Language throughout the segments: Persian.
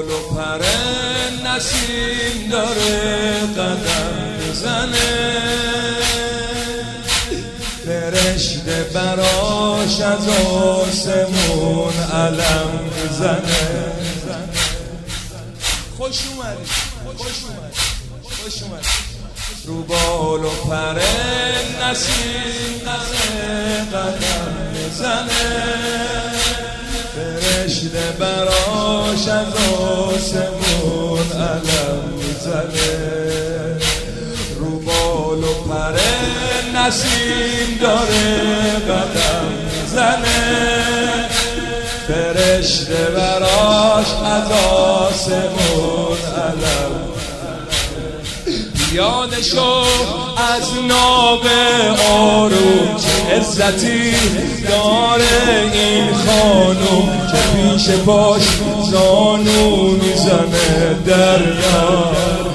بال و پر نسیم داره قدم میزنه، فرشته براش از آسمون علم میزنه. خوش اومدی، خوش اومدی، خوش اومدی. رو بال و پر نسیم قدم میزنه، فرشته براش از آسمون علم میزنه. رو بال و پر نسیم داره قدم میزنه، فرشته براش از آسمون علم. یاد شو از ناب آروم، چه عزتی داره این خانوم که پیش پاش زانو میزنه دریا.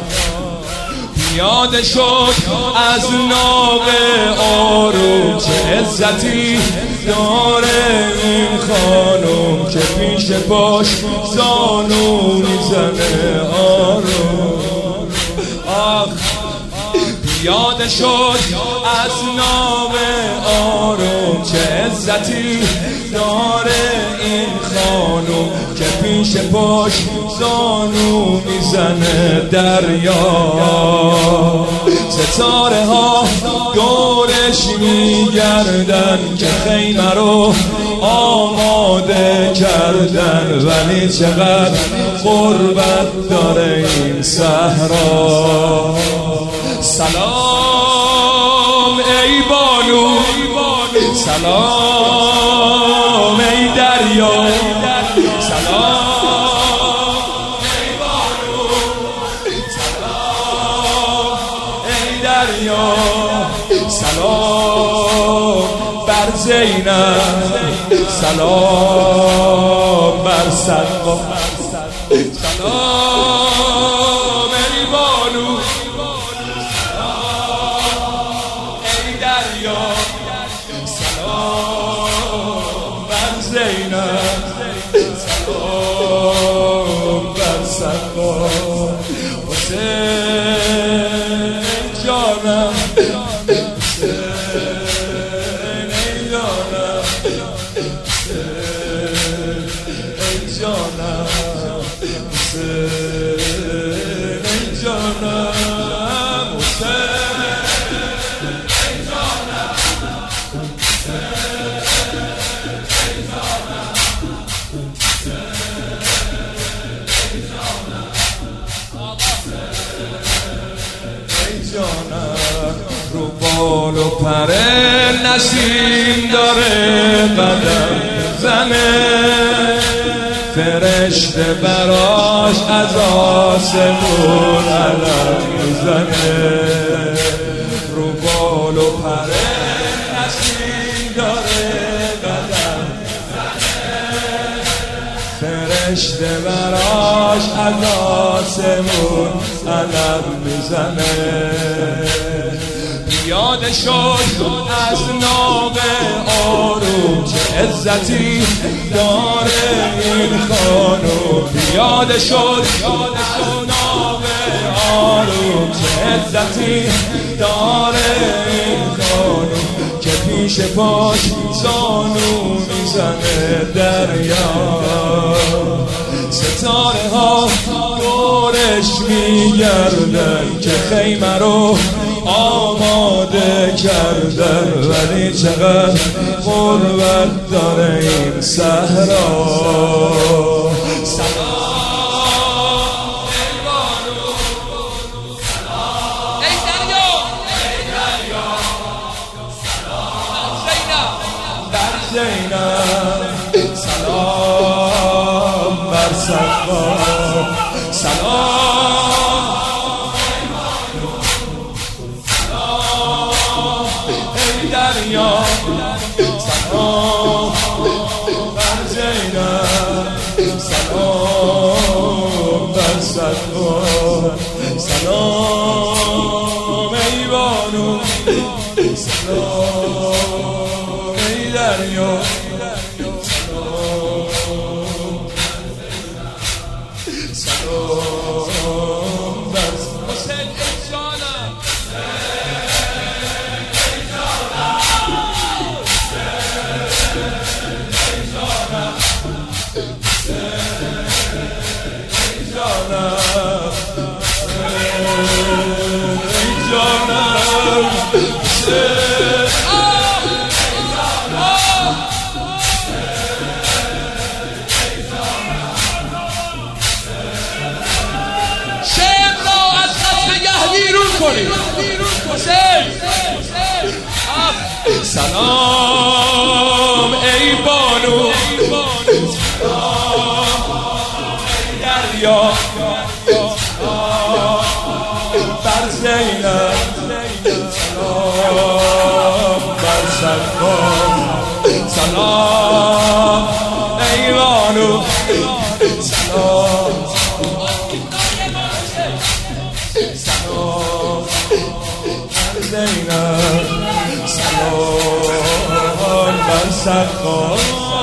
یاد شد از ناب آروم، چه عزتی داره این خانوم که پیش پاش زانو میزنه آروم. آخ یاد شد از نام آروم، چه عزتی داره این خانوم که پیش پاش زانو میزنه دریا. ستاره ها دورش میگردن که خیمه رو آماده کردن، ولی چقدر غربت داره این صحرا. سلام ای بانو، سلام ای دریا، سلام ای بانو، سلام ای دریا، سلام بر زینب، سلام بر صدقه، سلام ای بانو، سلام بر زینب، سلام بر صدقه. حسین جانم، حسین جانم، حسین جانم، حسین جانم، حسین رو بال و پر نسیم داره قدم زنه، فرشته براش از آسمون علم میزنه. رو بال و پر نسیم داره قدم زنه، فرشته براش از آسمون علم میزنه. یاد شد از ناب آروم، چه عزتی داره این خانوم. یاد شد ناب آروم، چه عزتی داره این خانوم که پیش پاش زانو میزنه دریا. ستاره ها دورش میگردن که خیمه رو آماده کردن، ولی چقدر غربت داره این صحرا. سلام ای بانو، سلام ای دریا، ای دریا، سلام بر زینب، سلام بر صدقه، سلام دریا، سلام بر زینب، سلام بر صدقه، سلام ای بانو، سلام ای دریا، سلام بر حسین ای جانم سلام ای بانو دریا بر زینب سلام بر سلام سلام ای بانو سلام سلام بر زینب سلام بر سلام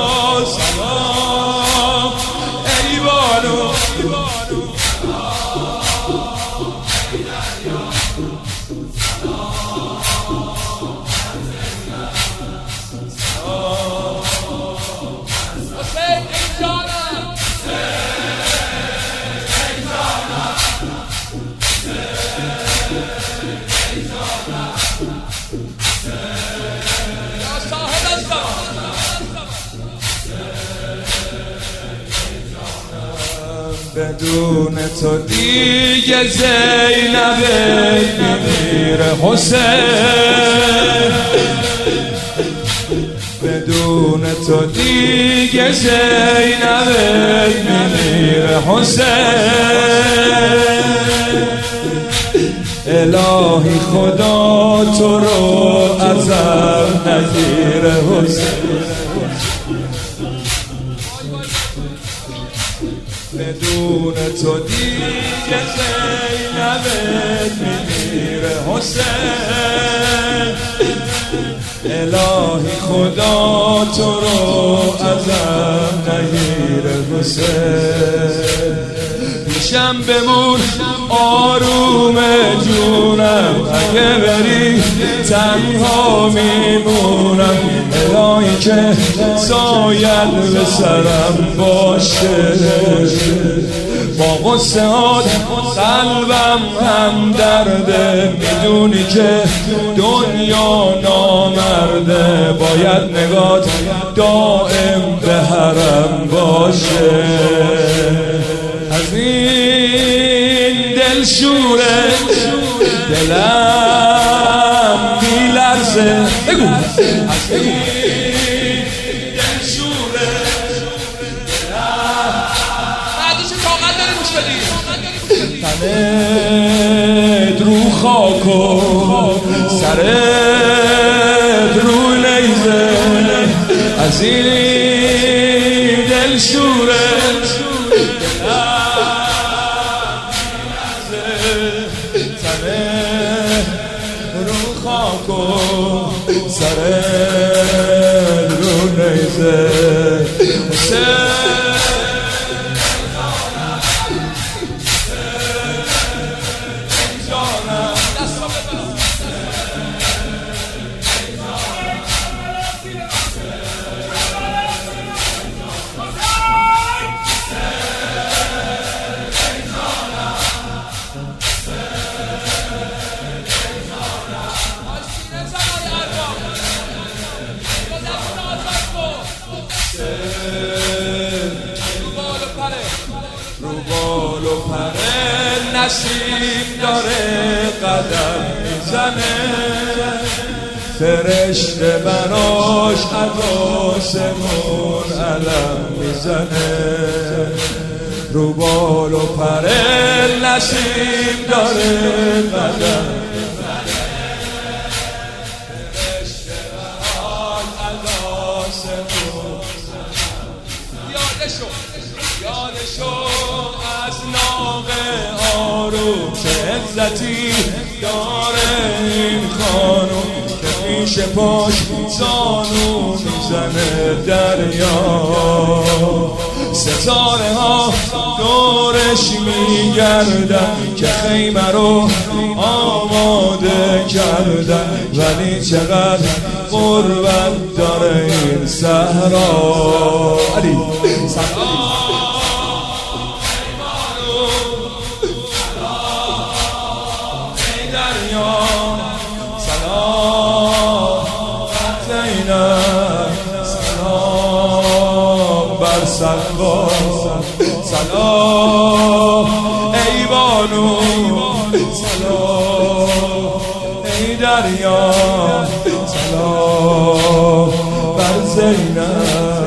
سلام ای بانو بدون تو دیگه زینب میمیره حسین بدون تو دیگه زینب میمیره حسین الهی خدا تو رو ازم نگیره حسین بدون تو دیگه زینب میمیره حسین الهی خدا تو رو ازم نگیره حسین پیشم بمون آروم جونم اگه بری تنها میمونم الهی که سایت به سرم باشه با غصه هات قلبم هم درده میدونی که دنیا نامرده باید نگات دائم به حرم باشه از این دل شوره دلم میلرزه بگو از این دل شوره بعدش طاقت داری گوش بدی تنت رو خاک و سرت رو نیزه از این دل شوره سرت رو نیزه رو بال و پره نسیم داره قدم میزنه فرشته براش از آسمون علم میزنه رو بال و پره نسیم داره قدم فرشته براش از آسمون یادشو از ناقه آروم چه عزتی داره این خانوم که پیش پاش زانو میزنه دریا ستاره ها دور دورش میگردن که خیمه رو آماده کردن، ولی چقدر غربت داره این صحرا. علی سلام بر سقا، سلام ای بانو، سلام ای دریا، سلام بر زینب.